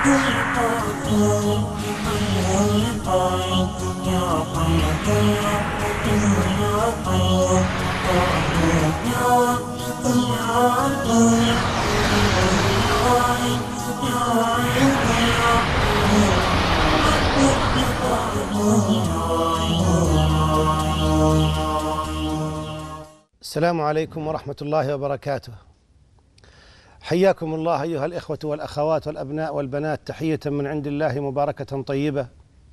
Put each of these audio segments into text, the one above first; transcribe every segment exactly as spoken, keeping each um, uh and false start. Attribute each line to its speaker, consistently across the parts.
Speaker 1: السلام عليكم ورحمة الله وبركاته. حياكم الله أيها الإخوة والأخوات والأبناء والبنات تحية من عند الله مباركة طيبة.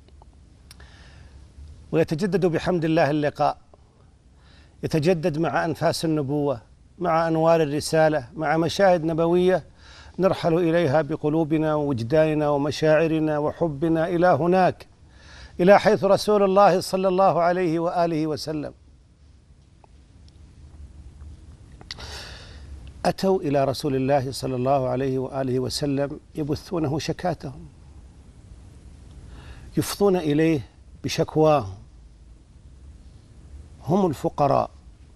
Speaker 1: ويتجدد بحمد الله اللقاء، يتجدد مع أنفاس النبوة، مع أنوار الرسالة، مع مشاهد نبوية نرحل إليها بقلوبنا ووجداننا ومشاعرنا وحبنا إلى هناك، إلى حيث رسول الله صلى الله عليه وآله وسلم. أتوا إلى رسول الله صلى الله عليه وآله وسلم يبثونه شكاتهم، يفضون إليه بشكواهم. هم الفقراء،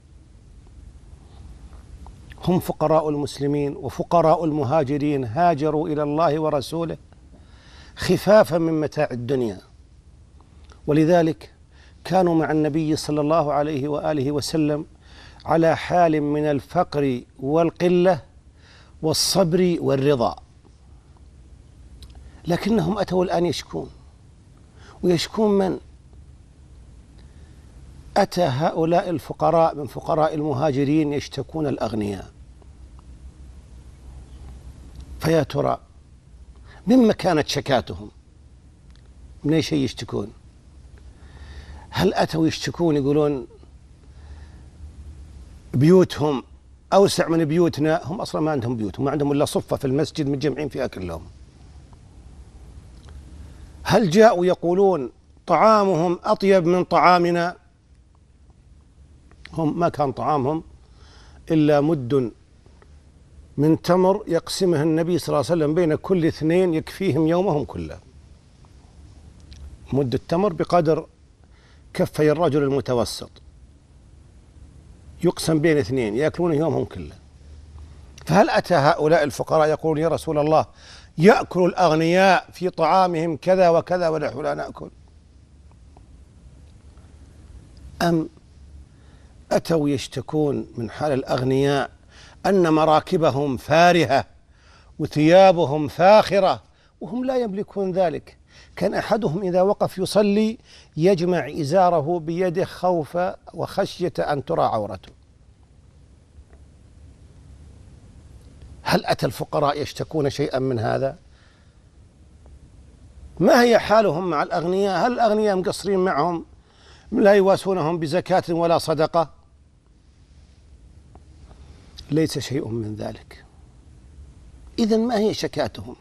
Speaker 1: هم فقراء المسلمين وفقراء المهاجرين، هاجروا إلى الله ورسوله خفافا من متاع الدنيا، ولذلك كانوا مع النبي صلى الله عليه وآله وسلم على حال من الفقر والقلة والصبر والرضا. لكنهم أتوا الآن يشكون، ويشكون من؟ أتى هؤلاء الفقراء من فقراء المهاجرين يشتكون الأغنياء. فيا ترى مما كانت شكاتهم؟ من أي شيء يشتكون؟ هل أتوا يشتكون يقولون بيوتهم أوسع من بيوتنا؟ هم أصلا ما عندهم بيوت، ما عندهم إلا صفة في المسجد متجمعين فيها كلهم. هل جاءوا يقولون طعامهم أطيب من طعامنا؟ هم ما كان طعامهم إلا مد من تمر يقسمه النبي صلى الله عليه وسلم بين كل اثنين يكفيهم يومهم كله. مد التمر بقدر كفي الرجل المتوسط، يقسم بين اثنين يأكلونه يومهم كله. فهل أتى هؤلاء الفقراء يقولون يا رسول الله يأكل الأغنياء في طعامهم كذا وكذا ونحن لا نأكل؟ أم أتوا يشتكون من حال الأغنياء أن مراكبهم فارهة وثيابهم فاخرة وهم لا يملكون ذلك؟ كان أحدهم إذا وقف يصلي يجمع إزاره بيده خوفا وخشية أن ترى عورته. هل أتى الفقراء يشتكون شيئا من هذا؟ ما هي حالهم مع الأغنياء؟ هل الأغنياء مقصرين معهم لا يواسونهم بزكاة ولا صدقة؟ ليس شيء من ذلك. إذن ما هي شكاتهم؟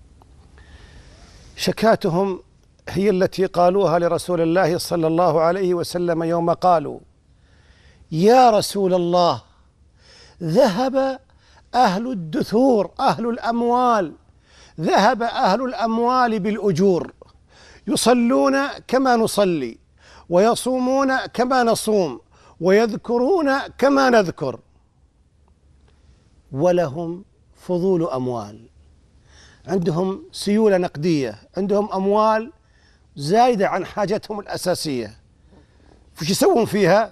Speaker 1: شكاتهم هي التي قالوها لرسول الله صلى الله عليه وسلم يوم قالوا يا رسول الله ذهب أهل الدثور، أهل الأموال، ذهب أهل الأموال بالأجور، يصلون كما نصلي ويصومون كما نصوم ويذكرون كما نذكر، ولهم فضول أموال، عندهم سيولة نقدية، عندهم أموال زايدة عن حاجتهم الأساسية، فش يسوون فيها؟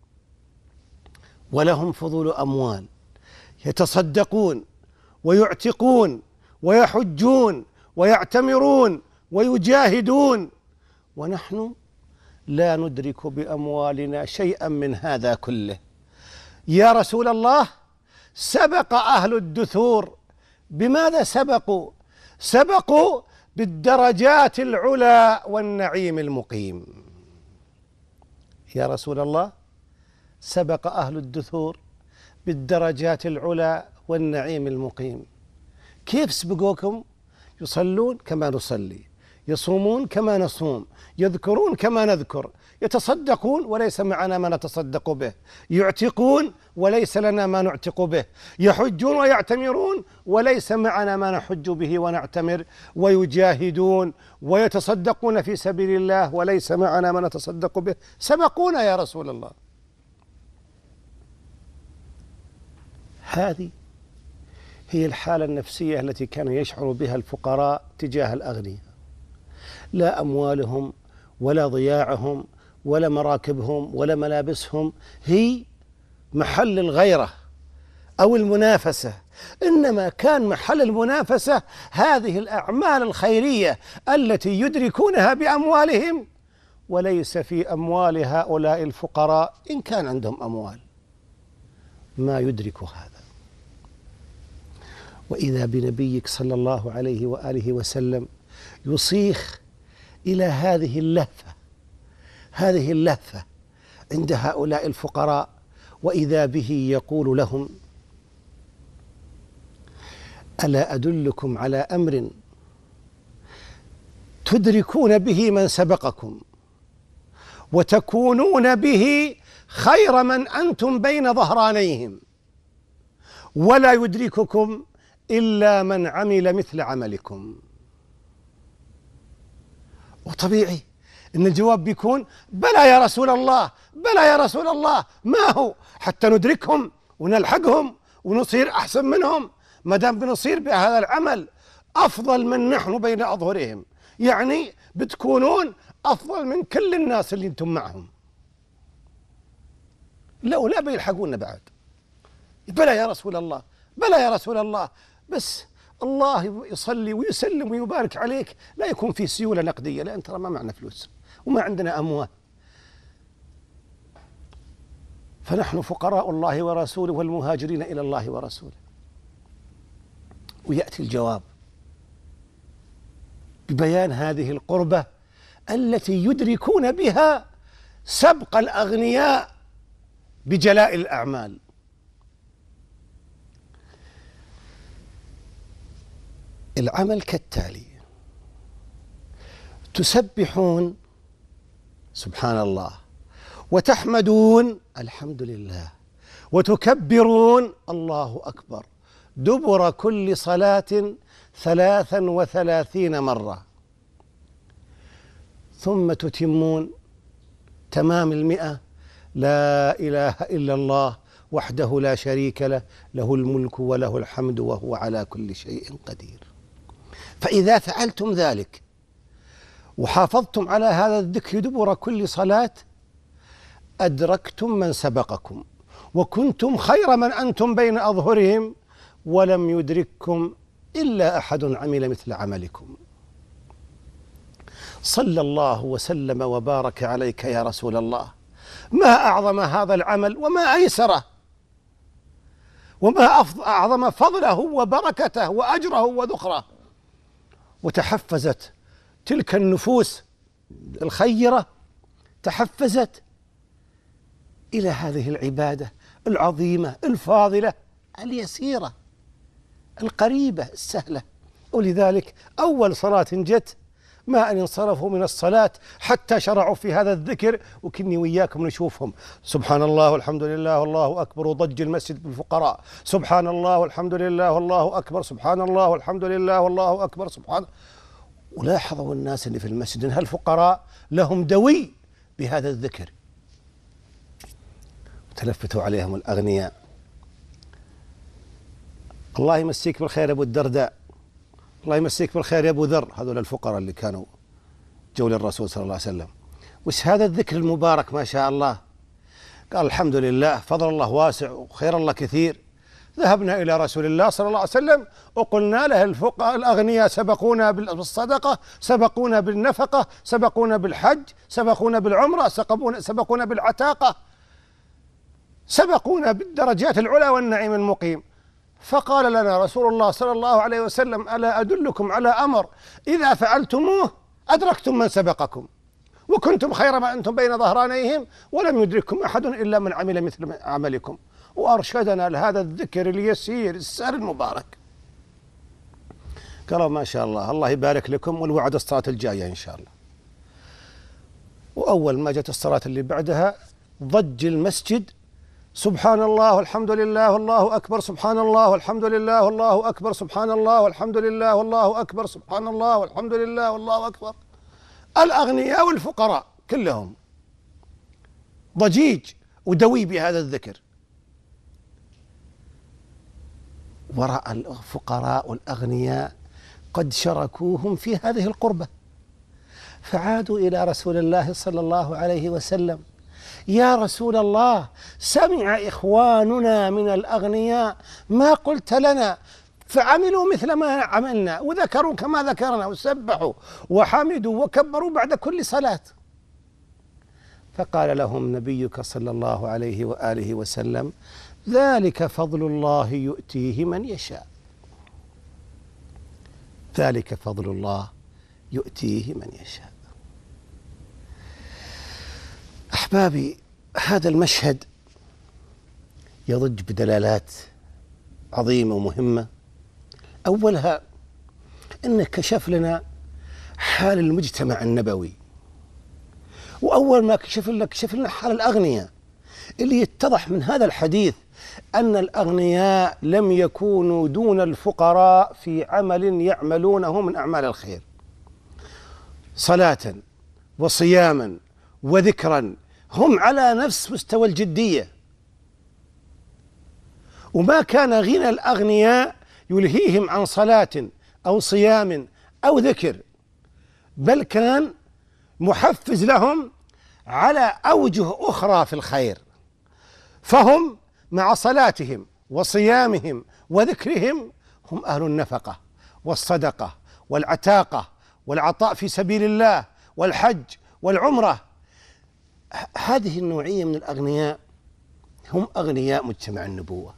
Speaker 1: ولهم فضول أموال، يتصدقون ويعتقون ويحجون ويعتمرون ويجاهدون، ونحن لا ندرك بأموالنا شيئا من هذا كله. يا رسول الله سبق أهل الدثور، بماذا سبقوا؟ سبقوا بالدرجات العلى والنعيم المقيم. يا رسول الله سبق أهل الدثور بالدرجات العلى والنعيم المقيم. كيف سبقوكم؟ يصلون كما نصلي، يصومون كما نصوم، يذكرون كما نذكر، يتصدقون وليس معنا ما نتصدق به، يعتقون وليس لنا ما نعتق به، يحجون ويعتمرون وليس معنا ما نحج به ونعتمر، ويجاهدون ويتصدقون في سبيل الله وليس معنا ما نتصدق به. سبقونا يا رسول الله. هذه هي الحالة النفسية التي كان يشعر بها الفقراء تجاه الأغنياء، لا أموالهم ولا ضياعهم ولا مراكبهم ولا ملابسهم هي محل الغيرة أو المنافسة، إنما كان محل المنافسة هذه الأعمال الخيرية التي يدركونها بأموالهم، وليس في أموال هؤلاء الفقراء إن كان عندهم أموال ما يدرك هذا. وإذا بنبيك صلى الله عليه وآله وسلم يصيخ إلى هذه اللهفة هذه اللهفة عند هؤلاء الفقراء، وإذا به يقول لهم: ألا أدلكم على أمر تدركون به من سبقكم وتكونون به خير من أنتم بين ظهرانيهم، ولا يدرككم إلا من عمل مثل عملكم. وطبيعي إن الجواب بيكون: بلى يا رسول الله، بلى يا رسول الله، ما هو حتى ندركهم ونلحقهم ونصير أحسن منهم، ما دام بنصير بهذا العمل أفضل من نحن بين أظهرهم، يعني بتكونون أفضل من كل الناس اللي أنتم معهم. لا ولا بيلحقونا بعد. بلى يا رسول الله، بلى يا رسول الله، بس الله يصلي ويسلم ويبارك عليك لا يكون في سيولة نقدية، لأن ترى ما معنا فلوس وما عندنا أموال، فنحن فقراء الله ورسوله والمهاجرين إلى الله ورسوله. ويأتي الجواب ببيان هذه القربة التي يدركون بها سبق الأغنياء بجلاء الأعمال. العمل كالتالي: تسبحون سبحان الله، وتحمدون الحمد لله، وتكبرون الله أكبر دبر كل صلاة ثلاثا وثلاثين مرة، ثم تتمون تمام المئة: لا إله إلا الله وحده لا شريك له، له الملك وله الحمد وهو على كل شيء قدير. فإذا فعلتم ذلك وحافظتم على هذا الذكر دبر كل صلاة أدركتم من سبقكم وكنتم خير من أنتم بين أظهرهم، ولم يدرككم إلا أحد عمل مثل عملكم. صلى الله وسلم وبارك عليك يا رسول الله، ما أعظم هذا العمل وما أيسره، وما أعظم فضله وبركته وأجره وذخره. وتحفزت تلك النفوس الخيرة، تحفزت إلى هذه العبادة العظيمة الفاضلة اليسيرة القريبة السهلة. ولذلك أول صلاة جت ما أن انصرفوا من الصلاة حتى شرعوا في هذا الذكر، وكني وياكم نشوفهم: سبحان الله والحمد لله والله أكبر، وضج المسجد بالفقراء، سبحان الله والحمد لله والله أكبر، سبحان الله والحمد لله والله أكبر، سبحان. ولاحظوا الناس اللي في المسجد أن هالفقراء لهم دوي بهذا الذكر، وتلفتوا عليهم الأغنياء: الله يمسيك بالخير يا أبو الدرداء، الله يمسيك بالخير يا أبو ذر. هذول الفقراء اللي كانوا جول الرسول صلى الله عليه وسلم. وش هذا الذكر المبارك ما شاء الله؟ قال: الحمد لله، فضل الله واسع وخير الله كثير. ذهبنا إلى رسول الله صلى الله عليه وسلم وقلنا له: الفقراء الأغنياء سبقونا بالصدقة، سبقونا بالنفقة، سبقونا بالحج، سبقونا بالعمرة، سبقونا بالعتاقة، سبقونا بالدرجات العلى والنعيم المقيم. فقال لنا رسول الله صلى الله عليه وسلم: ألا أدلكم على أمر إذا فعلتموه أدركتم من سبقكم وكنتم خير ما أنتم بين ظهرانيهم، ولم يدرككم أحد إلا من عمل مثل عملكم. وأرشدنا لهذا الذكر اليسير السهل المبارك. قالوا: ما شاء الله، الله يبارك لكم، والوعد الصلاة الجاية إن شاء الله. وأول ما جت الصلاة اللي بعدها ضج المسجد: سبحان الله والحمد لله والله أكبر، سبحان الله والحمد لله والله أكبر، سبحان الله والحمد لله والله أكبر، سبحان الله والحمد لله والله أكبر. الأغنياء والفقراء كلهم ضجيج ودوي بهذا الذكر. ورأى الفقراء والأغنياء قد شركوهم في هذه القربة، فعادوا إلى رسول الله صلى الله عليه وسلم: يا رسول الله، سمع إخواننا من الأغنياء ما قلت لنا، فعملوا مثل ما عملنا وذكروا كما ذكرنا وسبحوا وحمدوا وكبروا بعد كل صلاة. فقال لهم نبيك صلى الله عليه وآله وسلم: ذلك فضل الله يؤتيه من يشاء، ذلك فضل الله يؤتيه من يشاء. أحبابي، هذا المشهد يضج بدلالات عظيمة ومهمة. أولها أنه كشف لنا حال المجتمع النبوي، وأول ما كشف لنا كشف لنا حال الأغنياء، اللي يتضح من هذا الحديث أن الأغنياء لم يكونوا دون الفقراء في عمل يعملونه من أعمال الخير، صلاة وصياما وذكرا، هم على نفس مستوى الجدية. وما كان غنى الأغنياء يلهيهم عن صلاة أو صيام أو ذكر، بل كان محفز لهم على أوجه أخرى في الخير، فهم مع صلاتهم وصيامهم وذكرهم هم أهل النفقة والصدقة والعتاقة والعطاء في سبيل الله والحج والعمرة. هذه النوعية من الأغنياء هم أغنياء مجتمع النبوة.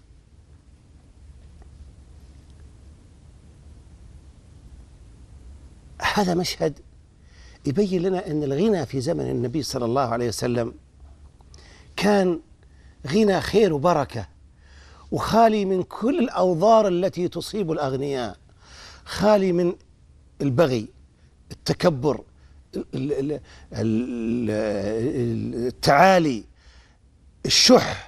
Speaker 1: هذا مشهد يبين لنا أن الغنى في زمن النبي صلى الله عليه وسلم كان غنى خير وبركة، وخالي من كل الأوضار التي تصيب الأغنياء، خالي من البغي، التكبر، التعالي، الشح،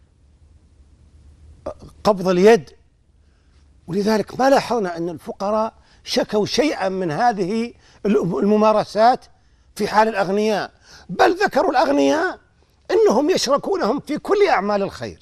Speaker 1: قبض اليد. ولذلك ما لاحظنا أن الفقراء شكوا شيئا من هذه الممارسات في حال الأغنياء، بل ذكروا الأغنياء أنهم يشركونهم في كل أعمال الخير.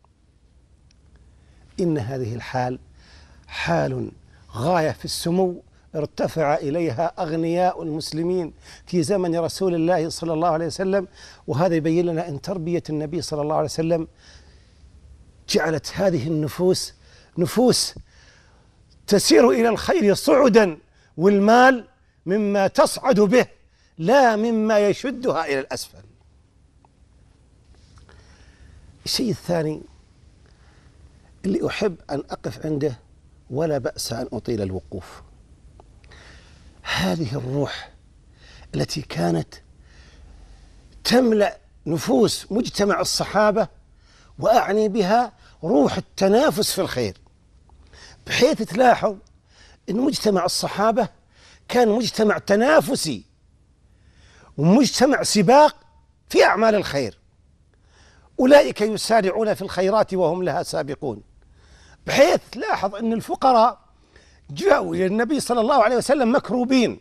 Speaker 1: إن هذه الحال حال غاية في السمو ارتفع إليها أغنياء المسلمين في زمن رسول الله صلى الله عليه وسلم. وهذا يبين لنا أن تربية النبي صلى الله عليه وسلم جعلت هذه النفوس نفوس تسير إلى الخير صعدا، والمال مما تصعد به لا مما يشدها إلى الأسفل. الشيء الثاني اللي أحب أن أقف عنده ولا بأس أن أطيل الوقوف، هذه الروح التي كانت تملأ نفوس مجتمع الصحابة، وأعني بها روح التنافس في الخير، بحيث تلاحظ أن مجتمع الصحابة كان مجتمع تنافسي ومجتمع سباق في أعمال الخير. أولئك يسارعون في الخيرات وهم لها سابقون، بحيث تلاحظ أن الفقراء جاءوا إلى النبي صلى الله عليه وسلم مكروبين.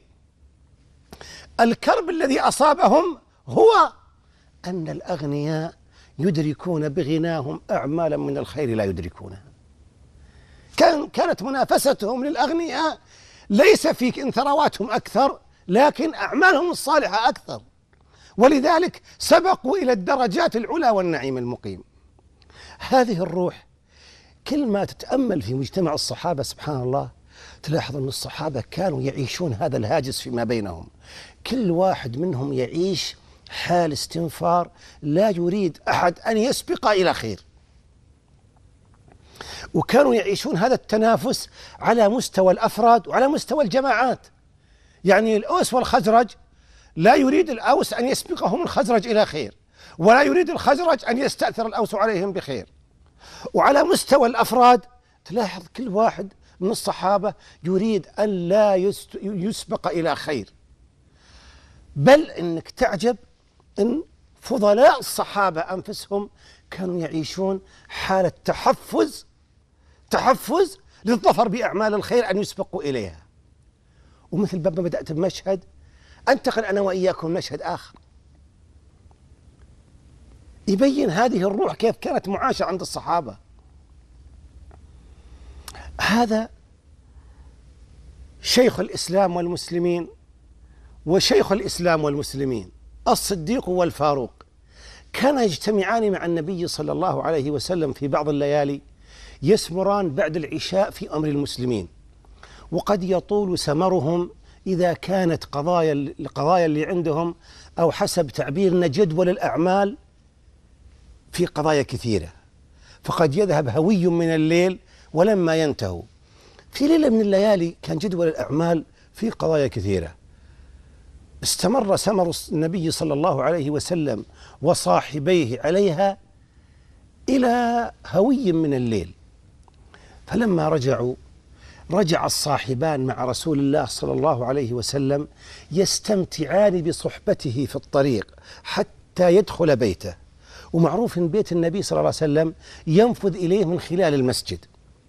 Speaker 1: الكرب الذي أصابهم هو أن الأغنياء يدركون بغناهم أعمالا من الخير لا يدركونها. كان كانت منافستهم للأغنياء ليس في إن ثرواتهم أكثر، لكن أعمالهم الصالحة أكثر، ولذلك سبقوا إلى الدرجات العلى والنعيم المقيم. هذه الروح كل ما تتأمل في مجتمع الصحابة سبحان الله تلاحظ أن الصحابة كانوا يعيشون هذا الهاجس فيما بينهم، كل واحد منهم يعيش حال استنفار، لا يريد أحد أن يسبق إلى خير. وكانوا يعيشون هذا التنافس على مستوى الأفراد وعلى مستوى الجماعات. يعني الأوس والخزرج لا يريد الأوس أن يسبقهم الخزرج إلى خير، ولا يريد الخزرج أن يستأثر الأوس عليهم بخير. وعلى مستوى الأفراد تلاحظ كل واحد من الصحابة يريد أن لا يسبق إلى خير، بل إنك تعجب أن فضلاء الصحابة أنفسهم كانوا يعيشون حالة تحفز تحفز للظفر بأعمال الخير أن يسبقوا إليها. ومثل ما بدأت بمشهد أنتقل أنا وإياكم مشهد آخر يبين هذه الروح كيف كانت معاشة عند الصحابة. هذا شيخ الإسلام والمسلمين وشيخ الإسلام والمسلمين الصديق والفاروق كانا يجتمعان مع النبي صلى الله عليه وسلم في بعض الليالي، يسمران بعد العشاء في أمر المسلمين، وقد يطول سمرهم إذا كانت قضايا القضايا اللي عندهم أو حسب تعبيرنا جدول الأعمال في قضايا كثيرة، فقد يذهب هوي من الليل ولما ينتهوا. في ليلة من الليالي كان جدول الأعمال في قضايا كثيرة، استمر سمر النبي صلى الله عليه وسلم وصاحبيه عليها إلى هوي من الليل. فلما رجعوا رجع الصاحبان مع رسول الله صلى الله عليه وسلم يستمتعان بصحبته في الطريق حتى يدخل بيته، ومعروف إن بيت النبي صلى الله عليه وسلم ينفذ إليه من خلال المسجد،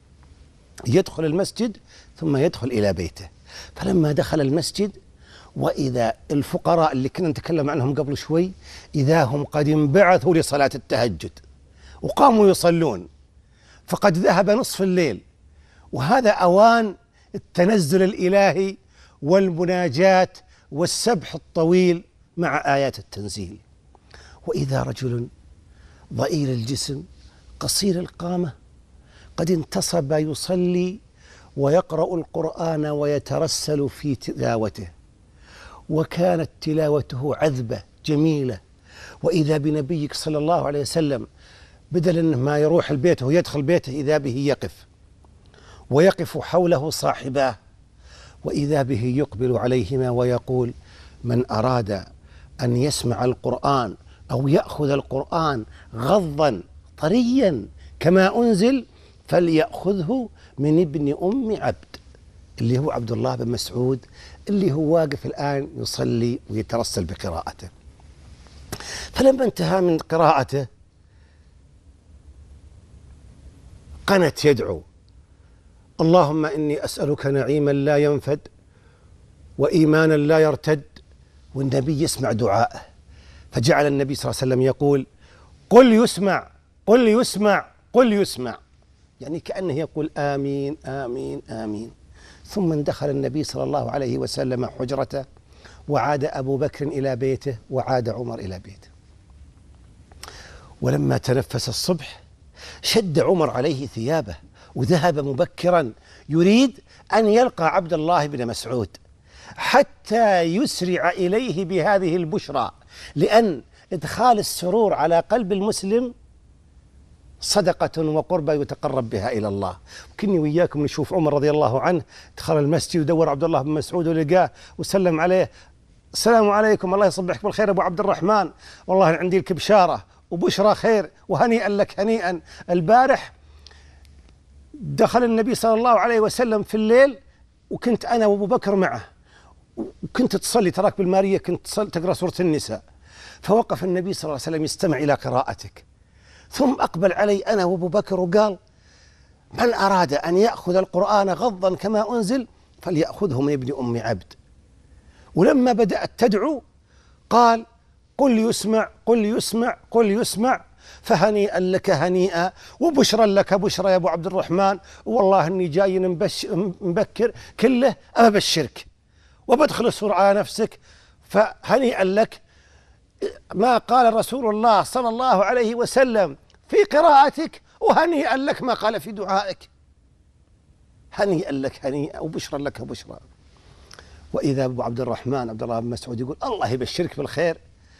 Speaker 1: يدخل المسجد ثم يدخل إلى بيته. فلما دخل المسجد وإذا الفقراء اللي كنا نتكلم عنهم قبل شوي إذا هم قد انبعثوا لصلاة التهجد وقاموا يصلون، فقد ذهب نصف الليل، وهذا أوان التنزل الإلهي والمناجاة والسبح الطويل مع آيات التنزيل. وإذا رجل ضئيل الجسم قصير القامة قد انتصب يصلي ويقرأ القرآن ويترسل في تلاوته، وكانت تلاوته عذبة جميلة. وإذا بنبيك صلى الله عليه وسلم بدل أنه ما يروح البيت ويدخل بيته إذا به يقف، ويقف حوله صاحباه، وإذا به يقبل عليهما ويقول: من أراد أن يسمع القرآن أو يأخذ القرآن غضا طريا كما أنزل فليأخذه من ابن أم عبد، اللي هو عبد الله بن مسعود، اللي هو واقف الآن يصلي ويترسل بقراءته. فلما انتهى من قراءته قنت يدعو: اللهم إني أسألك نعيما لا ينفد وإيمانا لا يرتد. والنبي يسمع دعاءه، فجعل النبي صلى الله عليه وسلم يقول: قل يسمع قل يسمع قل يسمع، يعني كأنه يقول آمين آمين آمين. ثم دخل النبي صلى الله عليه وسلم حجرته، وعاد أبو بكر إلى بيته، وعاد عمر إلى بيته. ولما تنفس الصبح شد عمر عليه ثيابه وذهب مبكرا يريد أن يلقى عبد الله بن مسعود حتى يسرع إليه بهذه البشرى، لأن إدخال السرور على قلب المسلم صدقة وقربة يتقرب بها إلى الله. وكني وياكم نشوف عمر رضي الله عنه دخل المسجد ودور عبد الله بن مسعود ولقاه وسلم عليه: السلام عليكم، الله يصبحك بالخير أبو عبد الرحمن، والله عندي لك بشارة وبشرى خير وهنيئا لك هنيئا. البارح دخل النبي صلى الله عليه وسلم في الليل وكنت أنا وأبو بكر معه، وكنت تصلي، تراك بالمارية كنت تقرأ سورة النساء، فوقف النبي صلى الله عليه وسلم يستمع إلى قراءتك، ثم أقبل علي أنا وأبو بكر وقال: من أراد أن يأخذ القرآن غضا كما أنزل فليأخذه من ابن أم عبد. ولما بدأت تدعو قال: قل يسمع قل يسمع قل يسمع، فهنيئا لك هنيئا وبشرا لك بشرى يا أبو عبد الرحمن، والله إني جاي مبكر كله أبشرك وبدخل السرعة على نفسك، فهنيئا لك ما قال رسول الله صلى الله عليه وسلم في قراءتك، وهنيئا لك ما قال في دعائك. هنيئا لك هنيئا وبشرا لك بشرى. وإذا أبو عبد الرحمن عبد الله بن مسعود يقول: الله يبشرك بالخير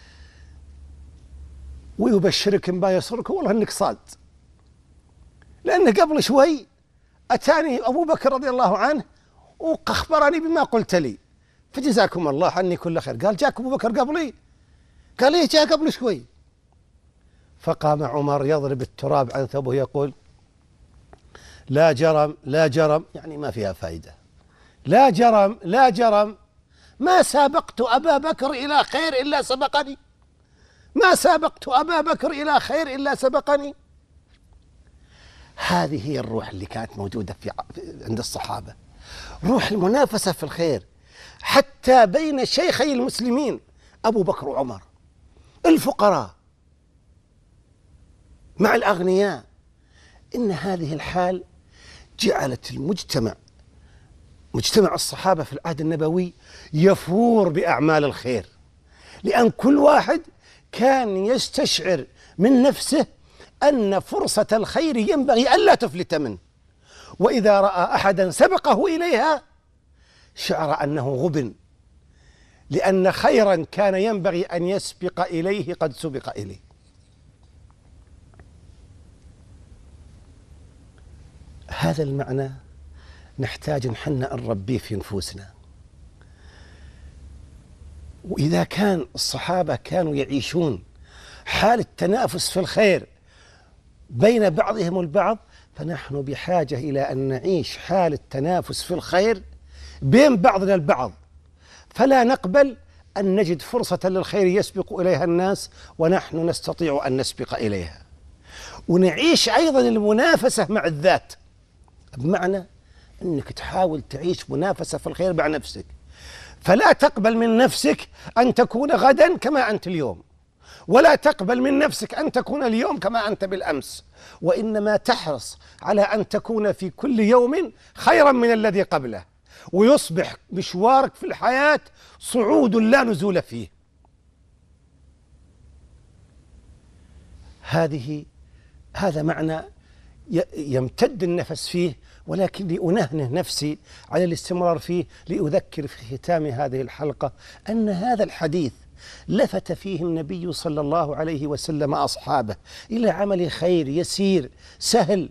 Speaker 1: ويبشرك بما يسرك، والله انك صاد، لأنه قبل شوي أتاني أبو بكر رضي الله عنه وأخبرني بما قلت لي، فجزاكم الله عني كل خير. قال: جاك أبو بكر قبلي؟ قال: إيه جاء قبل شوي. فقام عمر يضرب التراب عن ثوبه يقول: لا جرم لا جرم، يعني ما فيها فائدة، لا جرم لا جرم، ما سابقت أبا بكر إلى خير إلا سبقني، ما سابقت أبا بكر إلى خير إلا سبقني. هذه هي الروح اللي كانت موجودة في عند الصحابة، روح المنافسة في الخير، حتى بين شيخي المسلمين أبو بكر وعمر، الفقراء مع الأغنياء. إن هذه الحال جعلت المجتمع مجتمع الصحابة في العهد النبوي يفور بأعمال الخير، لأن كل واحد كان يستشعر من نفسه أن فرصة الخير ينبغي ألا تفلت منه، وإذا رأى أحدا سبقه إليها شعر أنه غبن، لأن خيرا كان ينبغي أن يسبق إليه قد سبق إليه. هذا المعنى نحتاج نحن أن نربيه في نفوسنا. وإذا كان الصحابة كانوا يعيشون حال التنافس في الخير بين بعضهم البعض، فنحن بحاجة إلى أن نعيش حال التنافس في الخير بين بعضنا البعض، فلا نقبل أن نجد فرصة للخير يسبق إليها الناس ونحن نستطيع أن نسبق إليها. ونعيش أيضا المنافسة مع الذات، بمعنى أنك تحاول تعيش منافسة في الخير مع نفسك، فلا تقبل من نفسك أن تكون غدا كما أنت اليوم، ولا تقبل من نفسك أن تكون اليوم كما أنت بالأمس، وإنما تحرص على أن تكون في كل يوم خيرا من الذي قبله، ويصبح مشوارك في الحياة صعود لا نزول فيه. هذه هذا معنى يمتد النفس فيه، ولكن لأنهنه نفسي على الاستمرار فيه لأذكر في ختام هذه الحلقة أن هذا الحديث لفت فيه النبي صلى الله عليه وسلم أصحابه إلى عمل خير يسير سهل،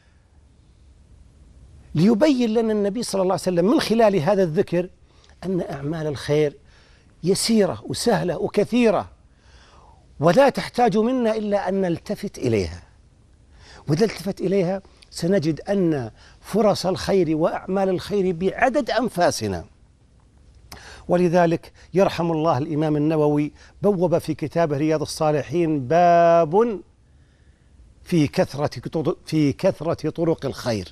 Speaker 1: ليبين لنا النبي صلى الله عليه وسلم من خلال هذا الذكر أن أعمال الخير يسيرة وسهلة وكثيرة، ولا تحتاج منا إلا أن نلتفت إليها. وإذا التفت إليها سنجد أن فرص الخير وأعمال الخير بعدد أنفاسنا. ولذلك يرحم الله الإمام النووي بوب في كتابه رياض الصالحين باب في كثرة في كثرة طرق الخير.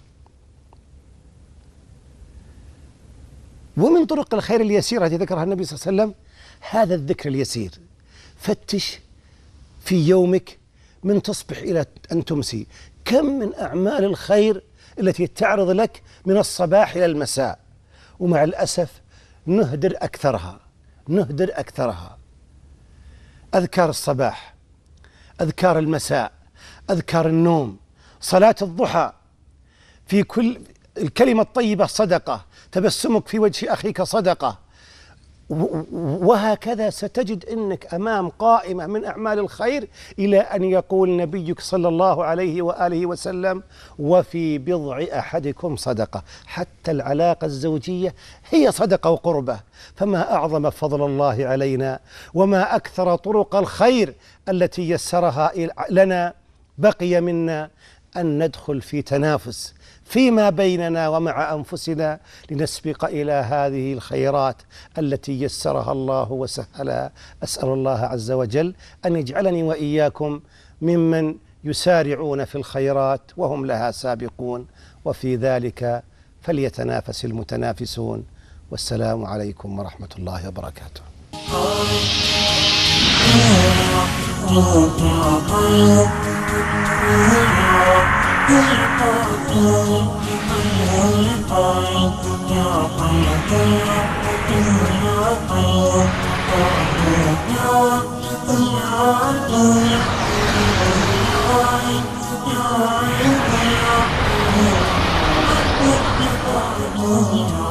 Speaker 1: ومن طرق الخير اليسيرة التي ذكرها النبي صلى الله عليه وسلم هذا الذكر اليسير. فتش في يومك من تصبح إلى أن تمسي كم من أعمال الخير التي تعرض لك من الصباح إلى المساء، ومع الأسف نهدر أكثرها نهدر أكثرها أذكار الصباح، أذكار المساء، أذكار النوم، صلاة الضحى، في كل الكلمة الطيبة صدقة، تبسمك في وجه أخيك صدقة، وهكذا ستجد أنك أمام قائمة من أعمال الخير إلى أن يقول نبيك صلى الله عليه وآله وسلم وفي بضع أحدكم صدقة. حتى العلاقة الزوجية هي صدقة وقربة، فما أعظم فضل الله علينا وما أكثر طرق الخير التي يسرها لنا. بقي منا أن ندخل في تنافس فيما بيننا ومع أنفسنا لنسبق إلى هذه الخيرات التي يسرها الله وسهلها. أسأل الله عز وجل أن يجعلني وإياكم ممن يسارعون في الخيرات وهم لها سابقون، وفي ذلك فليتنافس المتنافسون. والسلام عليكم ورحمة الله وبركاته.
Speaker 2: Oh,